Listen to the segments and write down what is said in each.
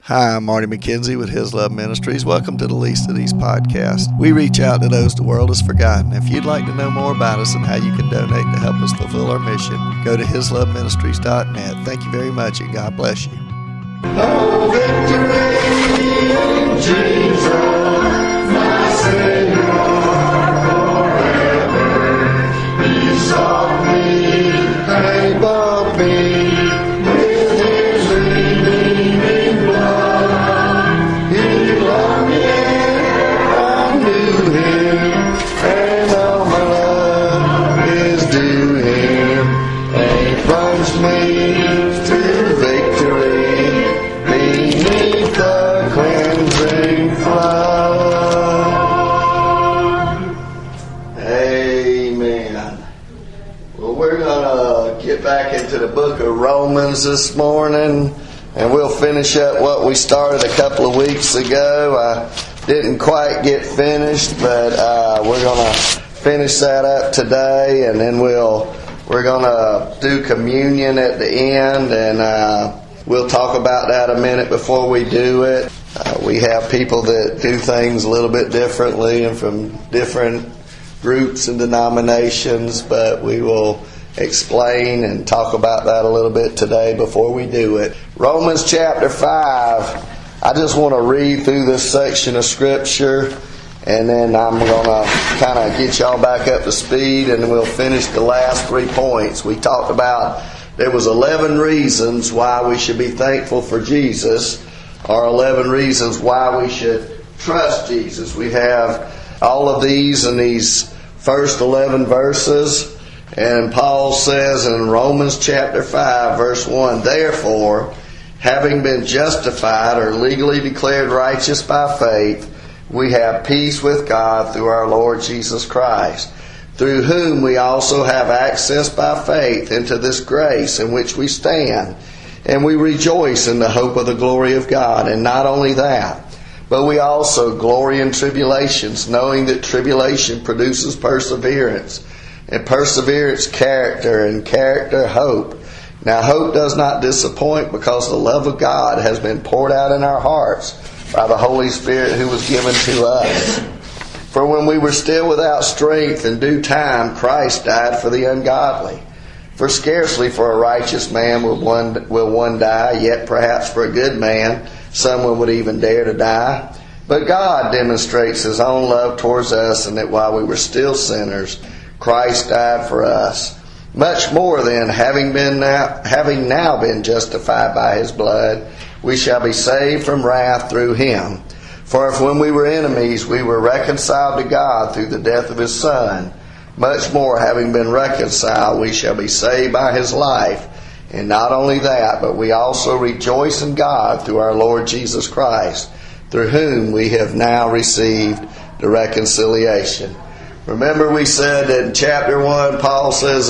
Hi, I'm Marty McKenzie with His Love Ministries. Welcome to the Least of These podcasts. We reach out to those the world has forgotten. If you'd like to know more about us and how you can donate to help us fulfill our mission, go to hisloveministries.net. Thank you very much, and God bless you. Oh, victory in Jesus, my Savior forever. He sought me and bought me with His redeeming blood. He loved me and I knew Him, and all my love is due Him. And He plunged me to victory beneath the cleansing flood. Amen. Well, we're going to get back into the book of Romans this morning, and we'll finish up what we started a couple of weeks ago. I didn't quite get finished, but we're going to finish that up today, and then we're going to do communion at the end, and we'll talk about that a minute before we do it. We have people that do things a little bit differently and from different groups and denominations, but we will explain and talk about that a little bit today before we do it. Romans chapter 5. I just want to read through this section of Scripture, and then I'm going to kind of get y'all back up to speed, and we'll finish the last 3 points. We talked about there was 11 reasons why we should be thankful for Jesus, or 11 reasons why we should trust Jesus. We have all of these in these first 11 verses, and Paul says in Romans chapter 5 verse 1, "Therefore, having been justified or legally declared righteous by faith, we have peace with God through our Lord Jesus Christ, through whom we also have access by faith into this grace in which we stand, and we rejoice in the hope of the glory of God. And not only that, but we also glory in tribulations, knowing that tribulation produces perseverance, and perseverance character, and character hope. Now hope does not disappoint, because the love of God has been poured out in our hearts by the Holy Spirit who was given to us. For when we were still without strength, in due time Christ died for the ungodly. For scarcely for a righteous man will one die, yet perhaps for a good man someone would even dare to die. But God demonstrates His own love towards us, and that while we were still sinners, Christ died for us. Much more then, having now been justified by His blood, we shall be saved from wrath through Him. For if when we were enemies we were reconciled to God through the death of His Son, much more, having been reconciled, we shall be saved by His life. And not only that, but we also rejoice in God through our Lord Jesus Christ, through whom we have now received the reconciliation." Remember, we said that in chapter 1, Paul says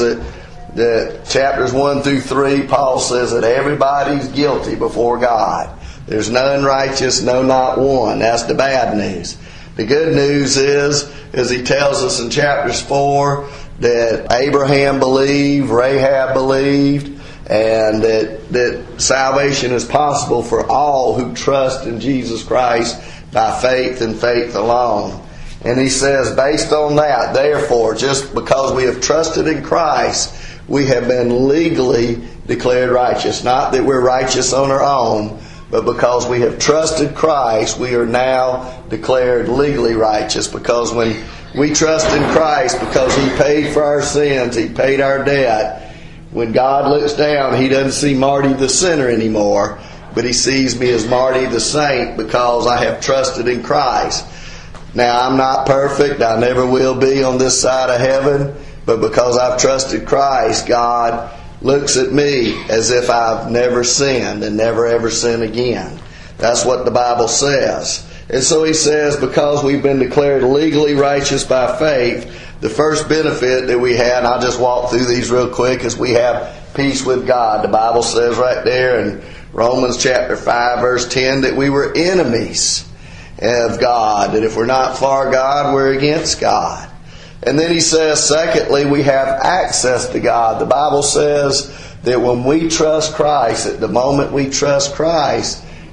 that chapters 1 through 3, Paul says that everybody's guilty before God. There's none righteous, no, not one. That's the bad news. The good news is, as he tells us in chapters 4, that Abraham believed, Rahab believed, and that salvation is possible for all who trust in Jesus Christ by faith and faith alone. And he says, based on that, therefore, just because we have trusted in Christ, we have been legally declared righteous. Not that we're righteous on our own, but because we have trusted Christ, we are now declared legally righteous. Because when we trust in Christ, because He paid for our sins, He paid our debt, when God looks down, He doesn't see Marty the sinner anymore, but He sees me as Marty the saint, because I have trusted in Christ. Now, I'm not perfect. I never will be on this side of heaven. But because I've trusted Christ, God looks at me as if I've never sinned and never ever sin again. That's what the Bible says. And so he says, because we've been declared legally righteous by faith, the first benefit that we had, and I'll just walk through these real quick, is we have peace with God. The Bible says right there in Romans chapter 5 verse 10 that we were enemies of God, that if we're not for God, we're against God. And then he says, secondly, we have access to God. The Bible says that when we trust Christ, at the moment we trust Christ,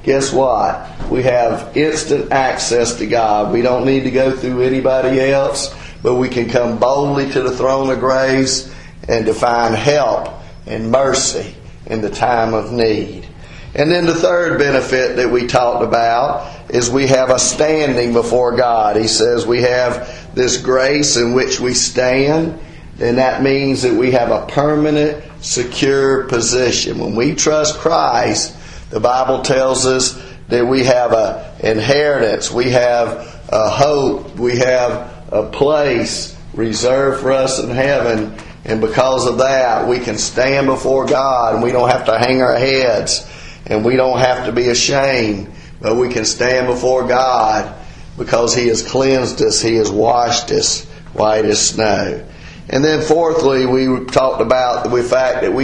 guess what? We have instant access to God. We don't need to go through anybody else, but we can come boldly to the throne of grace and to find help and mercy in the time of need. And then the third benefit that we talked about is we have a standing before God. He says we have this grace in which we stand, and that means that we have a permanent, secure position. When we trust Christ, the Bible tells us that we have an inheritance, we have a hope, we have a place reserved for us in heaven, and because of that, we can stand before God, and we don't have to hang our heads, and we don't have to be ashamed, but we can stand before God because He has cleansed us, He has washed us white as snow. And then fourthly, we talked about the fact that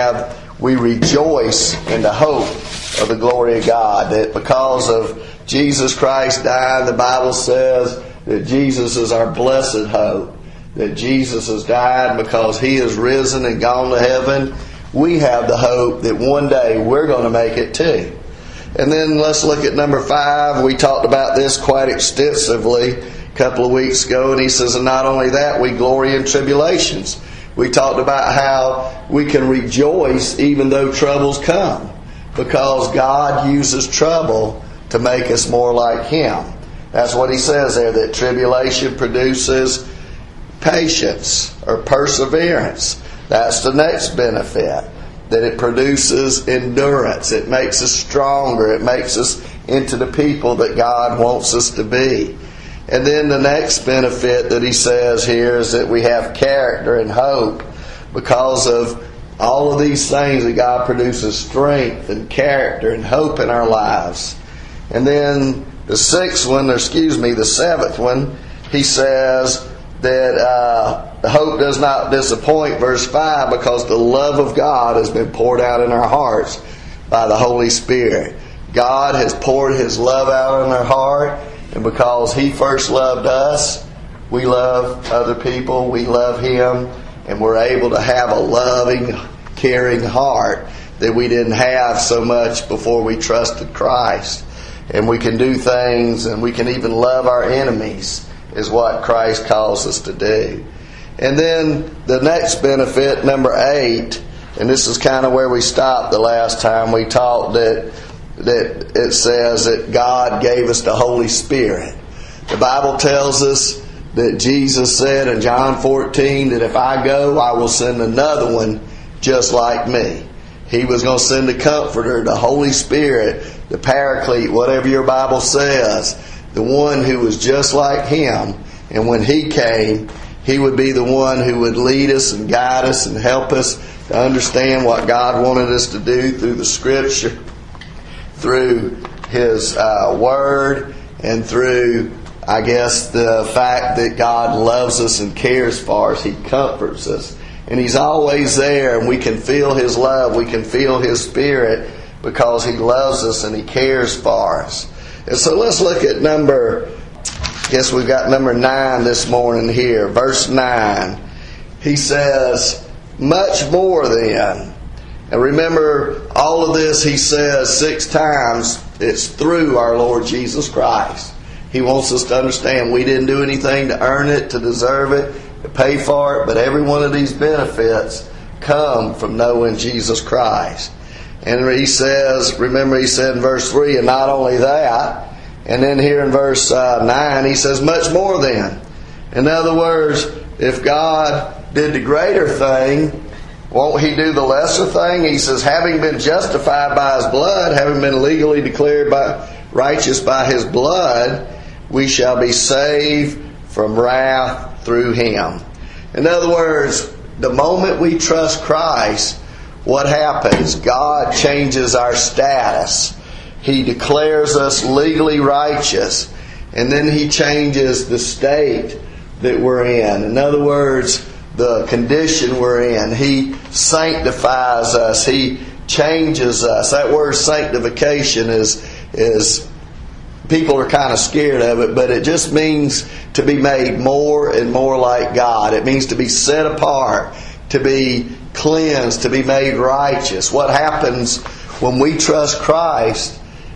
we rejoice in the hope of the glory of God. That because of Jesus Christ dying, the Bible says that Jesus is our blessed hope. That Jesus has died because He has risen and gone to heaven. We have the hope that one day we're going to make it too. And then let's look at number 5. We talked about this quite extensively a couple of weeks ago, and he says, and not only that, we glory in tribulations. We talked about how we can rejoice even though troubles come, because God uses trouble to make us more like Him. That's what he says there, that tribulation produces patience or perseverance. That's the next benefit, that it produces endurance. It makes us stronger. It makes us into the people that God wants us to be. And then the next benefit that he says here is that we have character and hope. Because of all of these things, that God produces strength and character and hope in our lives. And then the seventh one, he says that hope does not disappoint, verse 5, because the love of God has been poured out in our hearts by the Holy Spirit. God has poured His love out in our heart, and because He first loved us, we love other people, we love Him, and we're able to have a loving, caring heart that we didn't have so much before we trusted Christ. And we can do things, and we can even love our enemies, is what Christ calls us to do. And then the next benefit, number 8, and this is kind of where we stopped the last time we talked, that it says that God gave us the Holy Spirit. The Bible tells us that Jesus said in John 14 that if I go, I will send another one just like me. He was going to send the Comforter, the Holy Spirit, the Paraclete, whatever your Bible says, the one who was just like Him. And when He came, He would be the one who would lead us and guide us and help us to understand what God wanted us to do through the Scripture, through His Word, and through, I guess, the fact that God loves us and cares for us. He comforts us. And He's always there, and we can feel His love. We can feel His Spirit because He loves us and He cares for us. And so let's look at we've got number 9 this morning here. Verse 9. He says, much more then. And remember, all of this he says 6 times, it's through our Lord Jesus Christ. He wants us to understand we didn't do anything to earn it, to deserve it, to pay for it, but every one of these benefits come from knowing Jesus Christ. And he says, remember he said in verse 3, and not only that, and then here in verse 9 he says, much more then. In other words, if God did the greater thing, won't He do the lesser thing? He says, having been justified by His blood, having been legally declared righteous by His blood, we shall be saved from wrath through Him. In other words, the moment we trust Christ, what happens? God changes our status. He declares us legally righteous, and then He changes the state that we're in. In other words, the condition we're in. He sanctifies us. He changes us. That word sanctification is people are kind of scared of it, but it just means to be made more and more like God. It means to be set apart, to be cleansed, to be made righteous. What happens when we trust Christ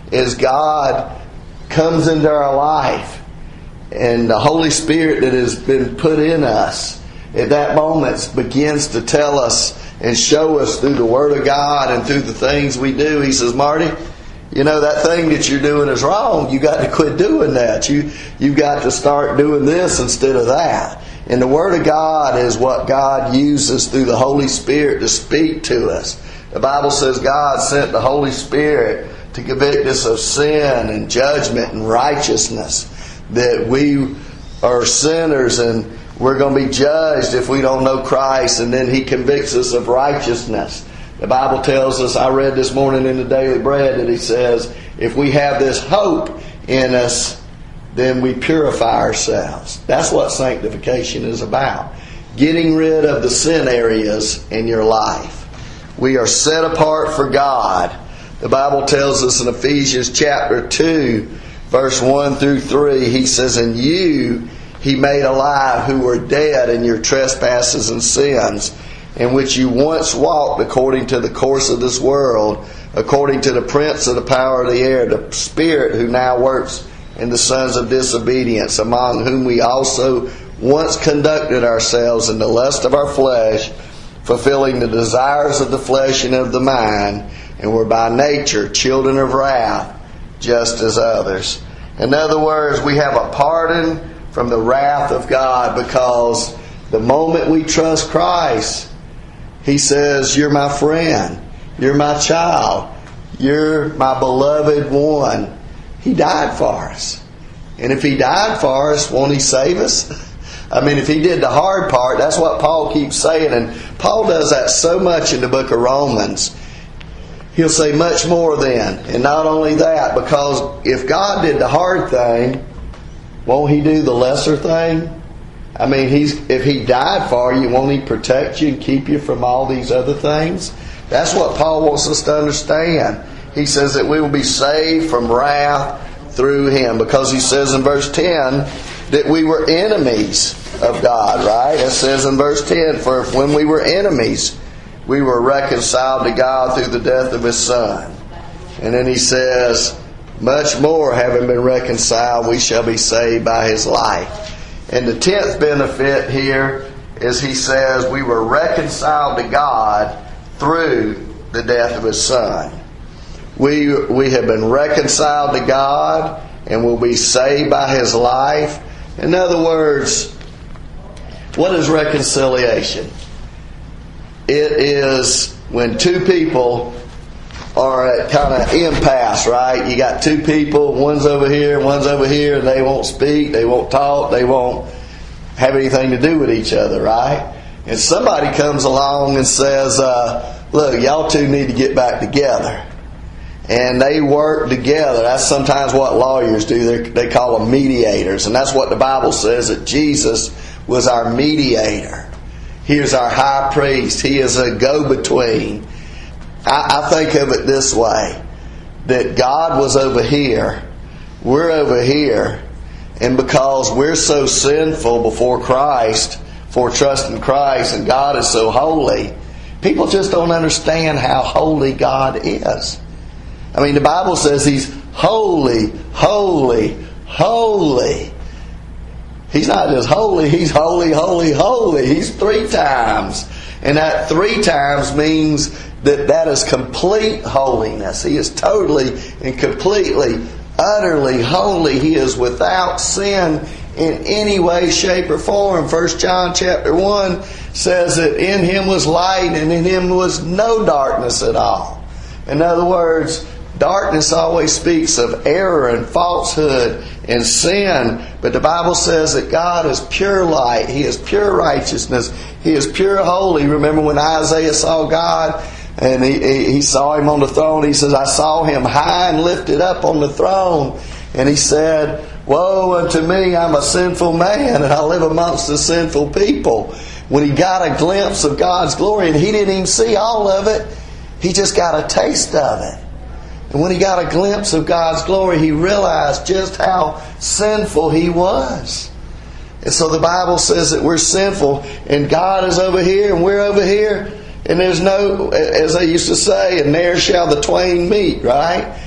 is God comes into our life, and the Holy Spirit that has been put in us at that moment begins to tell us and show us through the Word of God and through the things we do. He says, Marty, you know, that thing that you're doing is wrong. You got to quit doing that. You've got to start doing this instead of that. And the Word of God is what God uses through the Holy Spirit to speak to us. The Bible says God sent the Holy Spirit to convict us of sin and judgment and righteousness. That we are sinners and we're going to be judged if we don't know Christ, and then He convicts us of righteousness. The Bible tells us, I read this morning in the Daily Bread, that He says, if we have this hope in us, then we purify ourselves. That's what sanctification is about. Getting rid of the sin areas in your life. We are set apart for God. The Bible tells us in Ephesians chapter 2, verse 1 through 3, He says, and you He made alive who were dead in your trespasses and sins, in which you once walked according to the course of this world, according to the prince of the power of the air, the spirit who now works in the sons of disobedience, among whom we also once conducted ourselves in the lust of our flesh, fulfilling the desires of the flesh and of the mind, and were by nature children of wrath, just as others. In other words, we have a pardon from the wrath of God, because the moment we trust Christ, He says, you're my friend, you're my child, you're my beloved one. He died for us. And if He died for us, won't He save us? I mean, if He did the hard part, that's what Paul keeps saying. And Paul does that so much in the book of Romans. He'll say much more then. And not only that, because if God did the hard thing, won't He do the lesser thing? I mean, if He died for you, won't He protect you and keep you from all these other things? That's what Paul wants us to understand. He says that we will be saved from wrath through Him. Because he says in verse 10 that we were enemies of God, right? It says in verse 10, for when we were enemies, we were reconciled to God through the death of His Son. And then he says, much more, having been reconciled, we shall be saved by His life. And the 10th benefit here is he says we were reconciled to God through the death of His Son. We have been reconciled to God and will be saved by His life. In other words, what is reconciliation? It is when two people are at kind of impasse, right? You got two people, one's over here, and they won't speak, they won't talk, they won't have anything to do with each other, right? And somebody comes along and says, look, y'all two need to get back together. And they work together. That's sometimes what lawyers do. They call them mediators. And that's what the Bible says, that Jesus was our mediator. He is our high priest. He is a go-between. I think of it this way, that God was over here, we're over here, and because we're so sinful before Christ, for trusting Christ, and God is so holy, people just don't understand how holy God is. I mean, the Bible says He's holy, holy, holy. He's not just holy, He's holy, holy, holy. He's 3 times. And that 3 times means that is complete holiness. He is totally and completely, utterly holy. He is without sin in any way, shape, or form. 1 John chapter 1 says that in Him was light, and in Him was no darkness at all. In other words, darkness always speaks of error and falsehood and sin. But the Bible says that God is pure light. He is pure righteousness. He is pure holy. Remember when Isaiah saw God and he saw Him on the throne? He says, I saw Him high and lifted up on the throne. And he said, woe unto me, I'm a sinful man, and I live amongst the sinful people. When he got a glimpse of God's glory, and he didn't even see all of it, he just got a taste of it. And when he got a glimpse of God's glory, he realized just how sinful he was. And so the Bible says that we're sinful, and God is over here, and we're over here. And there's no, as they used to say, and there shall the twain meet, right?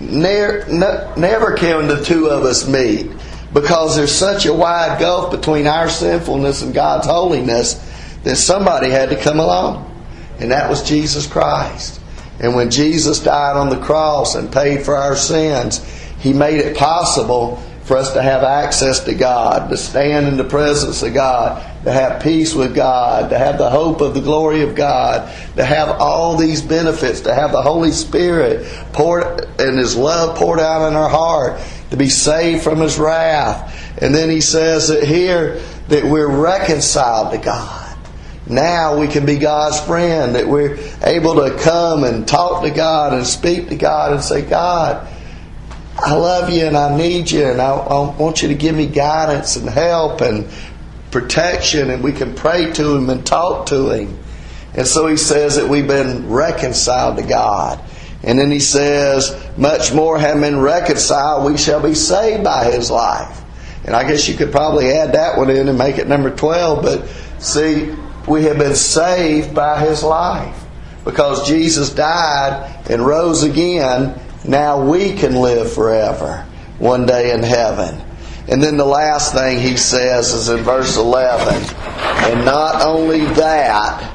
never can the two of us meet, because there's such a wide gulf between our sinfulness and God's holiness that somebody had to come along. And that was Jesus Christ. And when Jesus died on the cross and paid for our sins, He made it possible for us to have access to God, to stand in the presence of God, to have peace with God, to have the hope of the glory of God, to have all these benefits, to have the Holy Spirit poured and His love poured out in our heart, to be saved from His wrath. And then He says that here that we're reconciled to God. Now we can be God's friend, that we're able to come and talk to God and speak to God and say, God, I love you and I need you and I want you to give me guidance and help and protection, and we can pray to Him and talk to Him. And so He says that we've been reconciled to God. And then He says, much more having been reconciled, we shall be saved by His life. And I guess you could probably add that one in and make it number 12, but see, we have been saved by His life. Because Jesus died and rose again, now we can live forever, one day in heaven. And then the last thing He says is in verse 11, and not only that,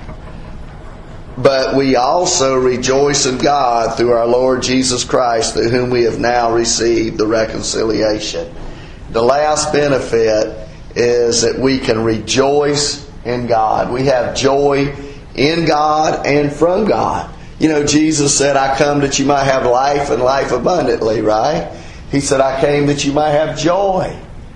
but we also rejoice in God through our Lord Jesus Christ, through whom we have now received the reconciliation. The last benefit is that we can rejoice in God. We have joy in God and from God. You know, Jesus said, I come that you might have life and life abundantly, right? He said, I came that you might have joy.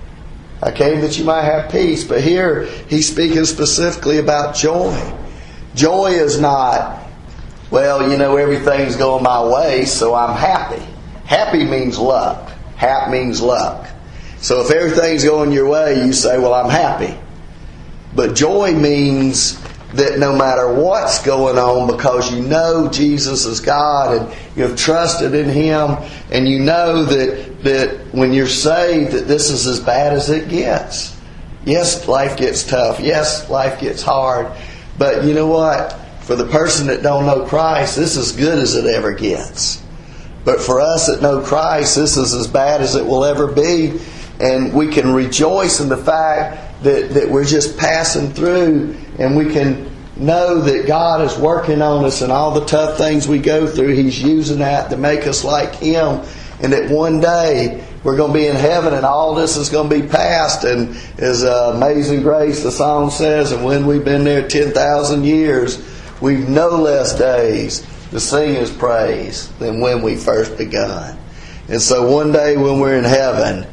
I came that you might have peace. But here, He's speaking specifically about joy. Joy is not, well, you know, everything's going my way, so I'm happy. Happy means luck. Hap means luck. So if everything's going your way, you say, well, I'm happy. But joy means that no matter what's going on, because you know Jesus is God and you have trusted in Him, and you know that when you're saved that this is as bad as it gets. Yes, life gets tough. Yes, life gets hard. But you know what? For the person that don't know Christ, this is as good as it ever gets. But for us that know Christ, this is as bad as it will ever be. And we can rejoice in the fact that we're just passing through, and we can know that God is working on us, and all the tough things we go through, He's using that to make us like Him, and that one day we're going to be in heaven and all this is going to be past. And as Amazing Grace, the song says, and when we've been there 10,000 years, we've no less days to sing His praise than when we first begun. And so one day when we're in heaven,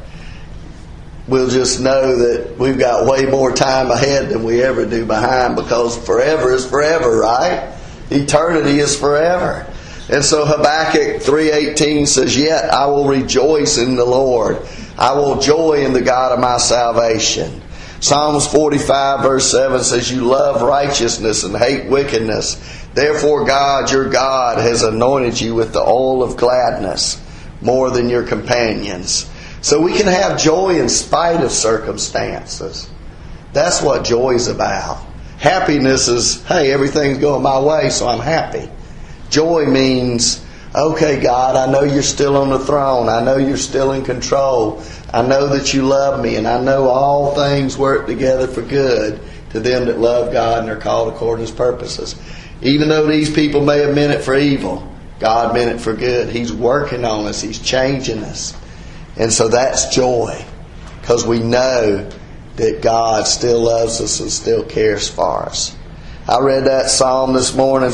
we'll just know that we've got way more time ahead than we ever do behind, because forever is forever, right? Eternity is forever. And so Habakkuk 3:18 says, yet I will rejoice in the Lord. I will joy in the God of my salvation. Psalms 45 verse 7 says, you love righteousness and hate wickedness. Therefore God, your God, has anointed you with the oil of gladness more than your companions. So we can have joy in spite of circumstances. That's what joy is about. Happiness is, hey, everything's going my way, so I'm happy. Joy means, okay, God, I know you're still on the throne. I know you're still in control. I know that you love me, and I know all things work together for good to them that love God and are called according to His purposes. Even though these people may have meant it for evil, God meant it for good. He's working on us. He's changing us. And so that's joy, because we know that God still loves us and still cares for us. I read that Psalm this morning,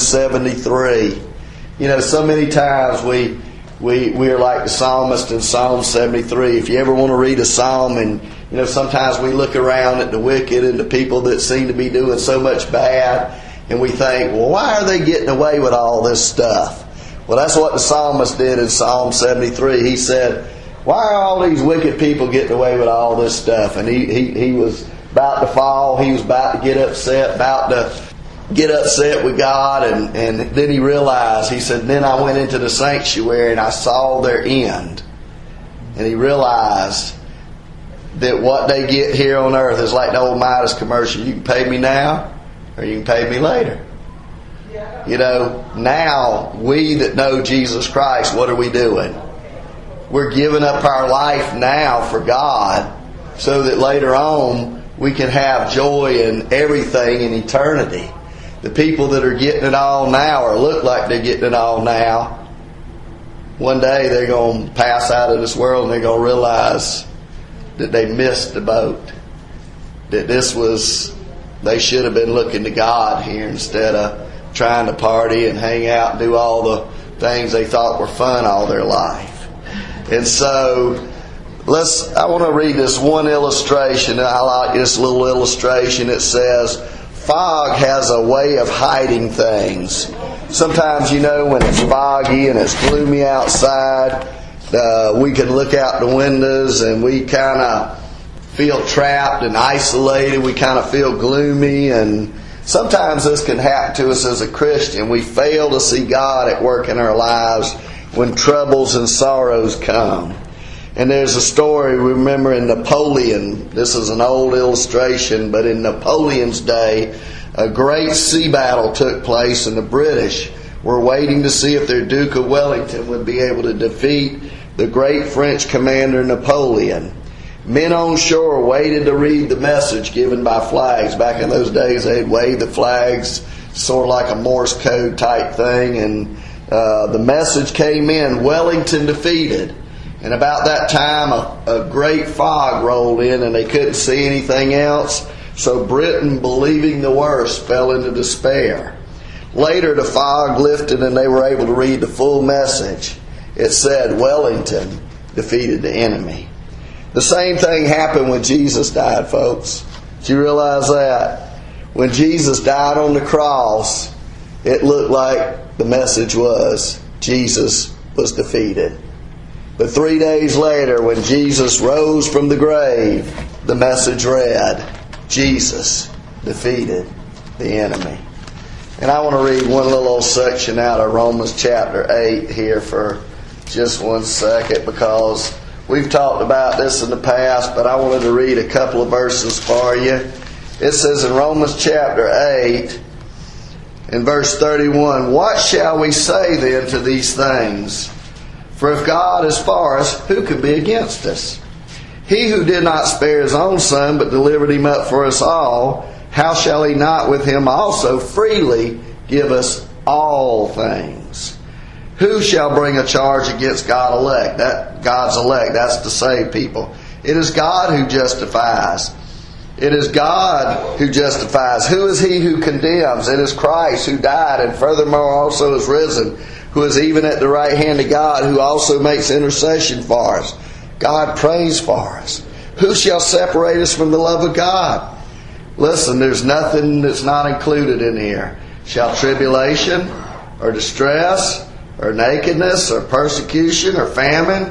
73. You know, so many times we are like the psalmist in Psalm 73. If you ever want to read a psalm, and you know, sometimes we look around at the wicked and the people that seem to be doing so much bad, and we think, well, why are they getting away with all this stuff? Well, that's what the psalmist did in Psalm 73. He said, why are all these wicked people getting away with all this stuff? And he was about to fall. He was about to get upset with God. And then he realized, he said, then I went into the sanctuary and I saw their end. And he realized that what they get here on earth is like the old Midas commercial. You can pay me now or you can pay me later. You know, now we that know Jesus Christ, what are we doing? we're giving up our life now for God so that later on we can have joy in everything in eternity. The people that are getting it all now, or look like they're getting it all now, one day they're going to pass out of this world and they're going to realize that they missed the boat. That they should have been looking to God here instead of trying to party and hang out and do all the things they thought were fun all their life. And so, I want to read this one illustration. I like this little illustration. It says, fog has a way of hiding things. Sometimes, when it's foggy and it's gloomy outside, we can look out the windows and we kind of feel trapped and isolated. We kind of feel gloomy, and sometimes this can happen to us as a Christian. We fail to see God at work in our lives when troubles and sorrows come. And there's a story, we remember in Napoleon, this is an old illustration, but in Napoleon's day, a great sea battle took place, and the British were waiting to see if their Duke of Wellington would be able to defeat the great French commander Napoleon. Men on shore waited to read the message given by flags. Back in those days, they'd wave the flags, sort of like a Morse code type thing. And the message came in, Wellington defeated. And about that time, a great fog rolled in and they couldn't see anything else. So Britain, believing the worst, fell into despair. Later, the fog lifted and they were able to read the full message. It said, Wellington defeated the enemy. The same thing happened when Jesus died, folks. Did you realize that? When Jesus died on the cross, it looked like the message was Jesus was defeated. But 3 days later, when Jesus rose from the grave, the message read, Jesus defeated the enemy. And I want to read one little section out of Romans chapter 8 here for just 1 second, because we've talked about this in the past, but I wanted to read a couple of verses for you. It says in Romans chapter 8, in verse 31, what shall we say then to these things? For if God is for us, who can be against us? He who did not spare his own Son, but delivered him up for us all, how shall he not with him also freely give us all things? Who shall bring a charge against God's elect? That's to save people. It is God who justifies. It is God who justifies. Who is he who condemns? It is Christ who died and furthermore also is risen, who is even at the right hand of God, who also makes intercession for us. God prays for us. Who shall separate us from the love of God? Listen, there's nothing that's not included in here. Shall tribulation or distress or nakedness or persecution or famine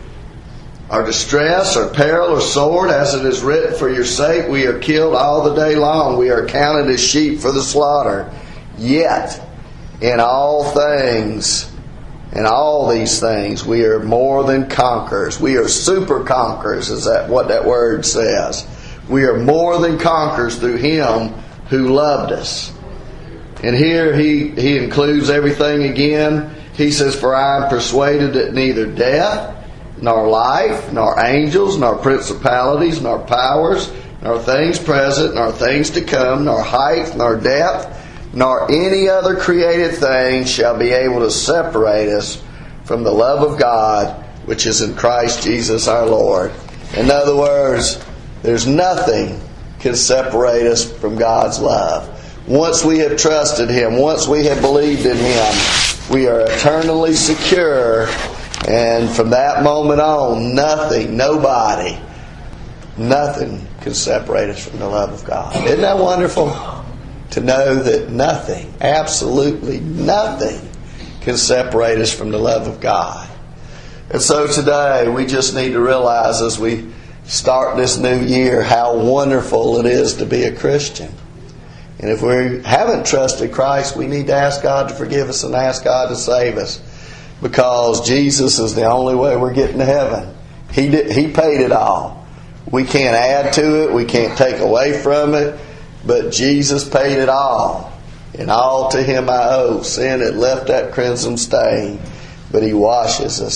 or distress or peril or sword, as it is written, for your sake we are killed all the day long. We are counted as sheep for the slaughter. Yet in all things, in all these things, we are more than conquerors. We are super conquerors, is that what that word says. We are more than conquerors through Him who loved us. And here he includes everything again. He says, for I am persuaded that neither death, nor life, nor angels, nor principalities, nor powers, nor things present, nor things to come, nor height, nor depth, nor any other created thing shall be able to separate us from the love of God, which is in Christ Jesus our Lord. In other words, there's nothing can separate us from God's love. Once we have trusted Him, once we have believed in Him, we are eternally secure. And from that moment on, nothing, nobody, nothing can separate us from the love of God. Isn't that wonderful? To know that nothing, absolutely nothing, can separate us from the love of God. And so today, we just need to realize as we start this new year how wonderful it is to be a Christian. And if we haven't trusted Christ, we need to ask God to forgive us and ask God to save us. Because Jesus is the only way we're getting to heaven. He paid it all. We can't add to it. We can't take away from it. But Jesus paid it all. And all to Him I owe. Sin had left that crimson stain. But He washes us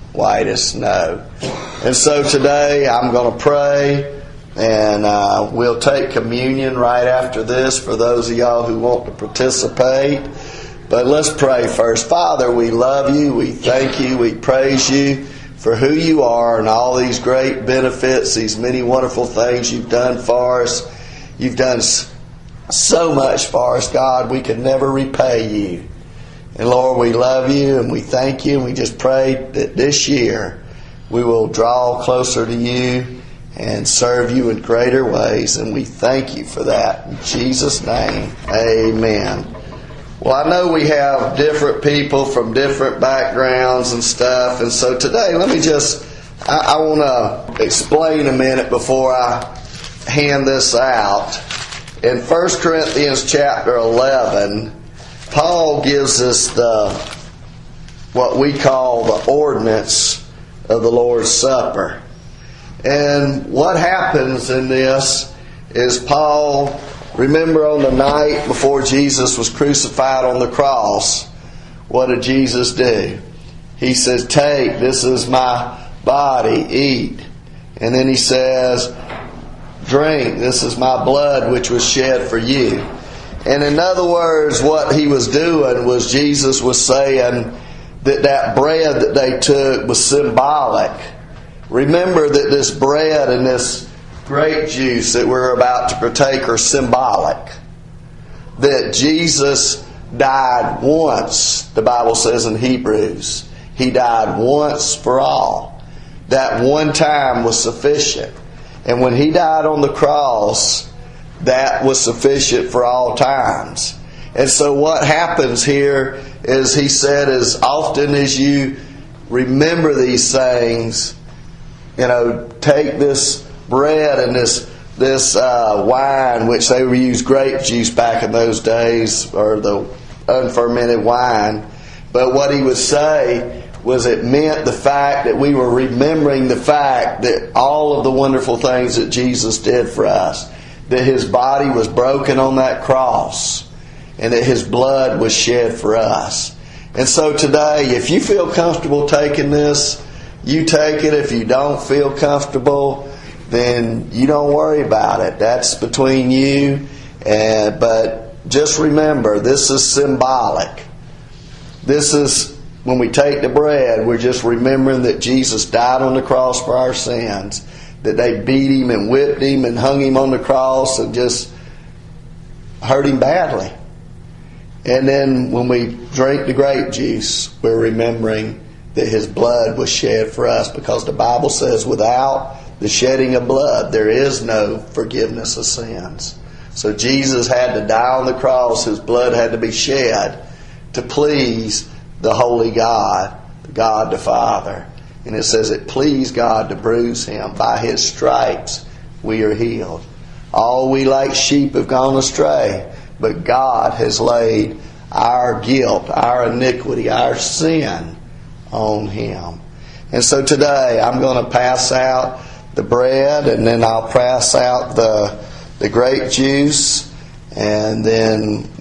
white as snow. And so today I'm going to pray, and we'll take communion right after this for those of y'all who want to participate. But let's pray first. Father, we love you, we thank you, we praise you for who you are and all these great benefits, these many wonderful things you've done for us. You've done so much for us, God, we can never repay you. And Lord, we love you and we thank you, and we just pray that this year we will draw closer to you and serve you in greater ways, and we thank you for that. In Jesus' name, amen. Well, I know we have different people from different backgrounds and stuff, and so today let me just, I want to explain a minute before I hand this out. In 1 Corinthians chapter 11, Paul gives us what we call the ordinance of the Lord's Supper. And what happens in this is Paul, remember on the night before Jesus was crucified on the cross, what did Jesus do? He says, take, this is my body, eat. And then he says, drink, this is my blood which was shed for you. And in other words, what he was doing was Jesus was saying that bread that they took was symbolic. Remember that this bread and this grape juice that we're about to partake are symbolic. That Jesus died once, the Bible says in Hebrews. He died once for all. That one time was sufficient. And when He died on the cross, that was sufficient for all times. And so what happens here is He said, as often as you remember these things, take this bread and this wine, which they would use grape juice back in those days, or the unfermented wine. But what he would say was it meant the fact that we were remembering the fact that all of the wonderful things that Jesus did for us, that His body was broken on that cross, and that His blood was shed for us. And so today, if you feel comfortable taking this, you take it. If you don't feel comfortable, then you don't worry about it. That's between you. But just remember, this is symbolic. This is, when we take the bread, we're just remembering that Jesus died on the cross for our sins. That they beat Him and whipped Him and hung Him on the cross and just hurt Him badly. And then when we drink the grape juice, we're remembering that His blood was shed for us, because the Bible says without the shedding of blood there is no forgiveness of sins. So Jesus had to die on the cross. His blood had to be shed to please the holy God, God the Father. And it says it pleased God to bruise Him. By His stripes we are healed. All we like sheep have gone astray, but God has laid our guilt, our iniquity, our sin on Him. And so today I'm going to pass out the bread, and then I'll pass out the grape juice, and then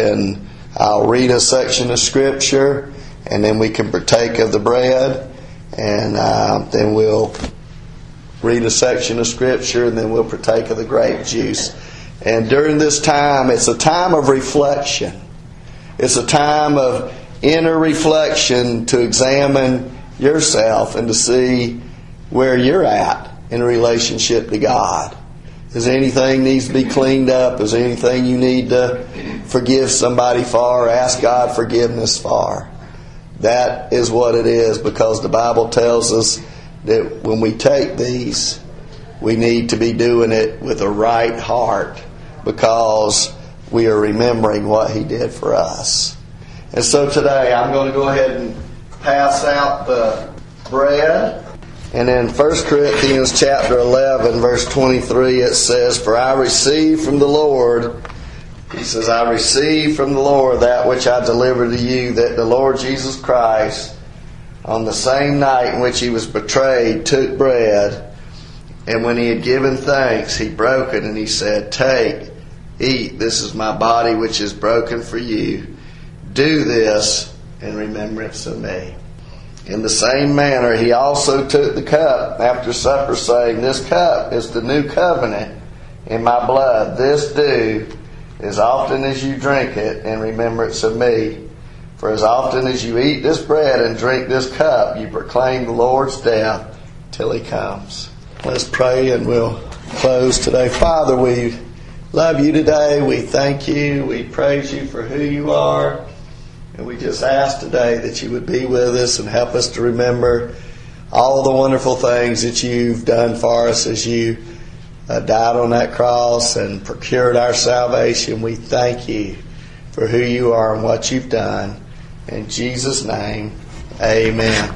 I'll read a section of Scripture, and then we can partake of the bread, and then we'll read a section of Scripture, and then we'll partake of the grape juice. And during this time, it's a time of reflection. It's a time of inner reflection to examine yourself and to see where you're at in relationship to God. Is there anything needs to be cleaned up? Is there anything you need to forgive somebody for or ask God forgiveness for? That is what it is, because the Bible tells us that when we take these, we need to be doing it with a right heart, because we are remembering what He did for us. And so today I'm going to go ahead and pass out the bread. And in 1 Corinthians chapter 11, verse 23, it says, For I received from the Lord, he says, I received from the Lord that which I delivered to you, that the Lord Jesus Christ, on the same night in which He was betrayed, took bread, and when He had given thanks, He broke it, and He said, Take, eat, this is my body which is broken for you. Do this in remembrance of me. In the same manner, he also took the cup after supper, saying, This cup is the new covenant in my blood. This do as often as you drink it in remembrance of me. For as often as you eat this bread and drink this cup, you proclaim the Lord's death till he comes. Let's pray and we'll close today. Father, we love you today. We thank you. We praise you for who you are. And we just ask today that you would be with us and help us to remember all the wonderful things that you've done for us as you died on that cross and procured our salvation. We thank you for who you are and what you've done. In Jesus' name, amen.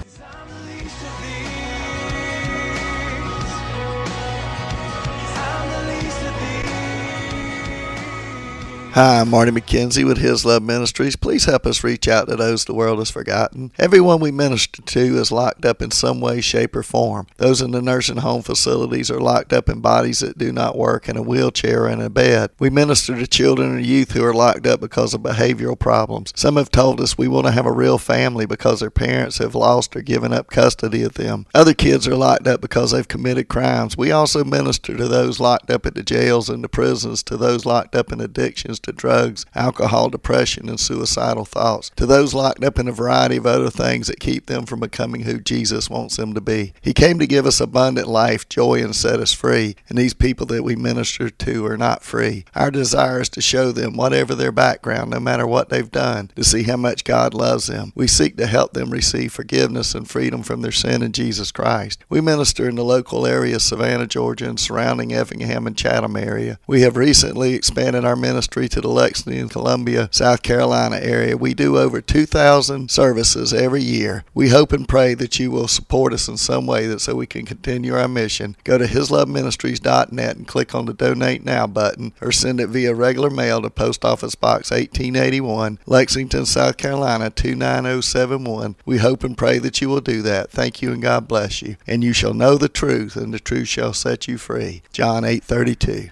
Hi, I'm Marty McKenzie with His Love Ministries. Please help us reach out to those the world has forgotten. Everyone we minister to is locked up in some way, shape, or form. Those in the nursing home facilities are locked up in bodies that do not work, in a wheelchair and a bed. We minister to children and youth who are locked up because of behavioral problems. Some have told us we want to have a real family because their parents have lost or given up custody of them. Other kids are locked up because they've committed crimes. We also minister to those locked up at the jails and the prisons, to those locked up in addictions to drugs, alcohol, depression, and suicidal thoughts, to those locked up in a variety of other things that keep them from becoming who Jesus wants them to be. He came to give us abundant life, joy, and set us free, and these people that we minister to are not free. Our desire is to show them, whatever their background, no matter what they've done, to see how much God loves them. We seek to help them receive forgiveness and freedom from their sin in Jesus Christ. We minister in the local area, Savannah, Georgia, and surrounding Effingham and Chatham area. We have recently expanded our ministry to the Lexington, Columbia, South Carolina area. We do over 2,000 services every year. We hope and pray that you will support us in some way so we can continue our mission. Go to hisloveministries.net and click on the Donate Now button, or send it via regular mail to Post Office Box 1881, Lexington, South Carolina 29071. We hope and pray that you will do that. Thank you and God bless you. And you shall know the truth, and the truth shall set you free. John 8:32.